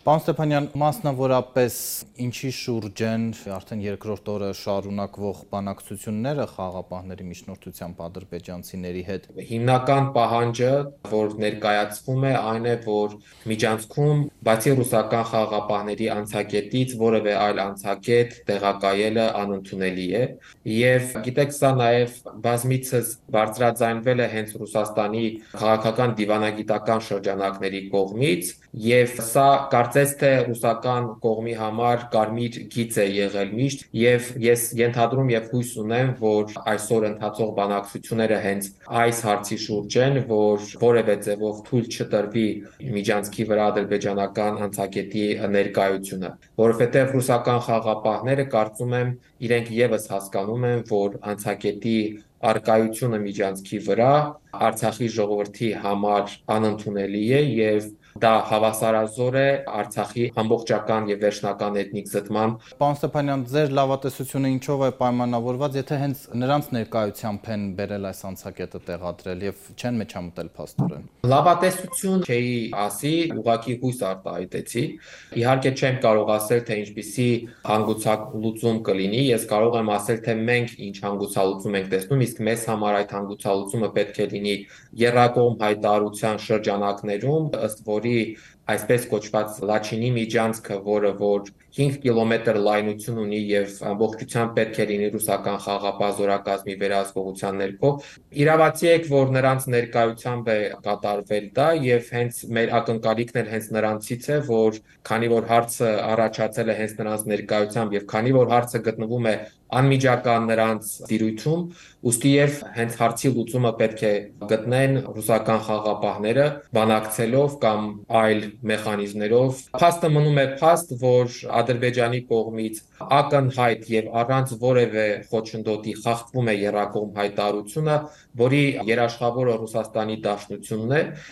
Պարոն Ստեփանյան, մասնավորապես ինչի շուրջ են արդեն երկրորդ օրը շարունակվող բանակցությունները խաղաղապահների միջնորդությամբ ադրբեջանցիների հետ։ Հիմնական պահանջը, որ ներկայացվում է, այն է, որ միջանցքում, բացի ռուսական խաղաղապահների անցակետից, որևէ այլ անցակետ տեղակայելը անընդունելի է։ Եվ գիտեք, սա նաև բազմիցս բարձրաձայնվել է հենց Ռուսաստանի քաղաքական դիվանագիտական շրջանակների կողմից, եւ սա կարծես թե ռուսական կողմի համար կարմիր գիծ է եղել միշտ, եւ ես ենթադրում եւ հույս ունեմ, որ այսօր ընթացող բանակցությունները հենց այս հարցի շուրջ են, որ որևէ ձևով թույլ չտրվի միջանցքի վրա ադրբեջանական անցակետի ներկայությունը, որովհետև ռուսական խաղաղապահները կարծում եմ իրենք եւս հասկանում են, որ անցակետի արկայությունը միջանցքի վրա Արցախի ժողովրդի համար անընդունելի է եւ դա հավասարազոր է Արցախի ամբողջական եւ վերջնական էթնիկ զտման։ Պարոն Ստեփանյան, ձեր լավատեսությունը ինչով է պայմանավորված, եթե հենց նրանց ներկայությամբ են բերել այս անցակետը տեղադրել եւ չեն մեջամտել փաստորեն։ Լավատեսություն չէի ասի, ուղղակի հույս արտահայտեցի։ Իհարկե չեմ կարող ասել, թե ինչպիսի հանգուցալուծում կլինի, ես կարող եմ ասել, թե մենք ինչ հանգուցալուծում ենք տեսնում, իսկ մեզ համար այդ հանգուցալուծումը պետք է լինի եռակողմ հայտարարության շրջանակներում, ըստ որի այսպես կոչված Լաչինի միջանցքը, որը որ 5 կիլոմետր լայնություն ունի եւ ամբողջությամբ պետք է լինի ռուսական խաղաղապահ զորակազմի վերահսկողության ներքո, իրավացի եք, որ նրանց ներկայությամբ է կատարվել դա եւ հենց մեր ակնկալիքն էլ հենց նրանցից է, որ քանի որ հարցը առաջացել է հենց նրանց ներկայությամբ եւ քանի որ հարցը գտնվում է անմիջական նրանց դիրույթում, ուստի եւ հենց հարցի լուծումը պետք է գտնեն ռուսական խաղաղապահները բանակցելով կամ այլ մեխանիզմներով։ Փաստը մնում է փաստ, որ Ադրբեջանի կողմից ակնհայտ եւ առանց որևէ խոչընդոտի խախտվում է եռակողմ հայտարարությունը, որի երաշխավորը Ռուսաստանի Դաշնությունն է,